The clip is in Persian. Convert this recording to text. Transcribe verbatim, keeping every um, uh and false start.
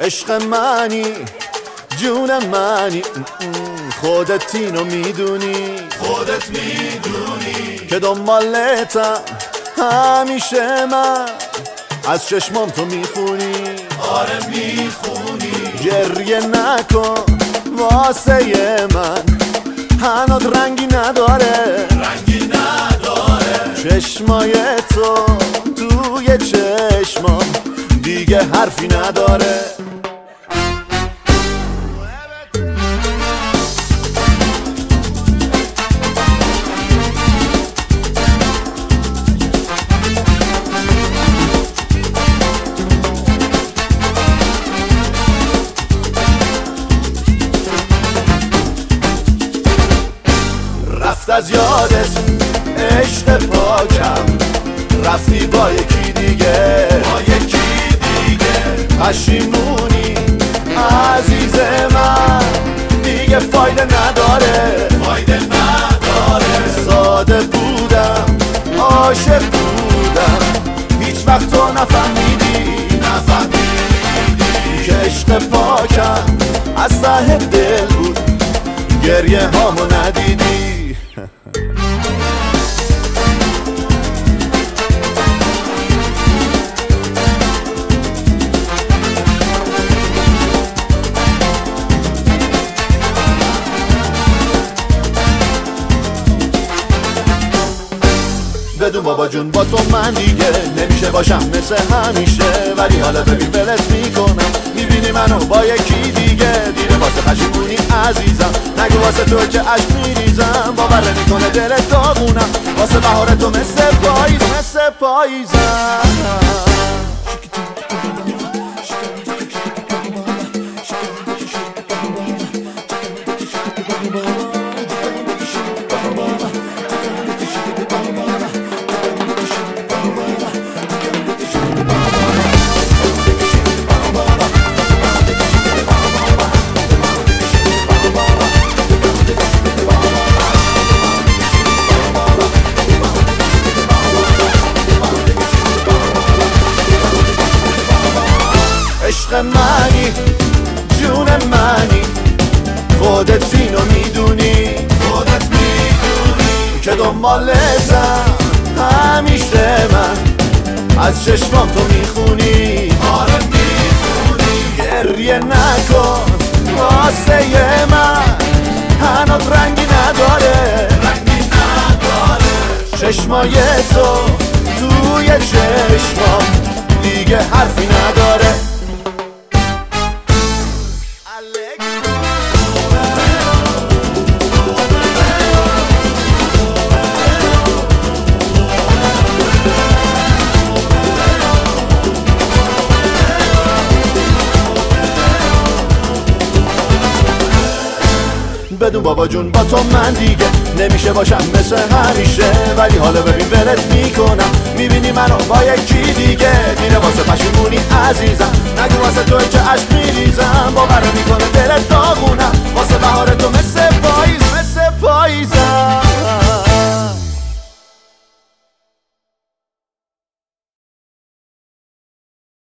عشق منی جون منی، خودت اینو میدونی، خودت میدونی که دنبالتم همیشه من، از چشمام تو میخونی، آره میخونی. گریه نکن واسه من، هنوز رنگی نداره، رنگی نداره. چشمای تو توی چشمام دیگه حرفی نداره. رفت از یادت عشق پاکم، رفتی با یکی دیگه، با یکی دیگه. پشیمونی عزیز من، دیگه فایده نداره، فایده نداره. ساده بودم عاشق بودم، هیچ وقت تو نفهمیدی، نفهمیدی که عشق پاکم از ته دل بود، گریه هامو ندیدی. بدون بابا جون با تو من دیگه نمیشه باشم مثل همیشه، ولی حالا ببین ولت میکنم، میبینی منو با یکی دیگه، دیره واسه پشیمونی عزیزم، نگو واسه تو که عشق میریزم، باور نمیکنه دلت داغونم، واسه بهار تو مثل پاییز، مثل پاییزم. عشق منی جون منی، خودت اینو میدونی، خودت میدونی که دنبالتم همیشه من، از چشمام تو میخونی، آره میخونی. گریه نکن واسه من، هنوز رنگی نداره، رنگی نداره. چشمای تو توی چشمام دیگه حرفی نداره. بدون بابا جون با تو من دیگه نمیشه باشم مثل همیشه، ولی حالا ببین ولت میکنم، میبینی منو با یکی دیگه، دیره واسه پشیمونی عزیزم، نگو واسه تو که عشق میریزم، باور میکنه دلت داغونم، واسه بهار تو مثل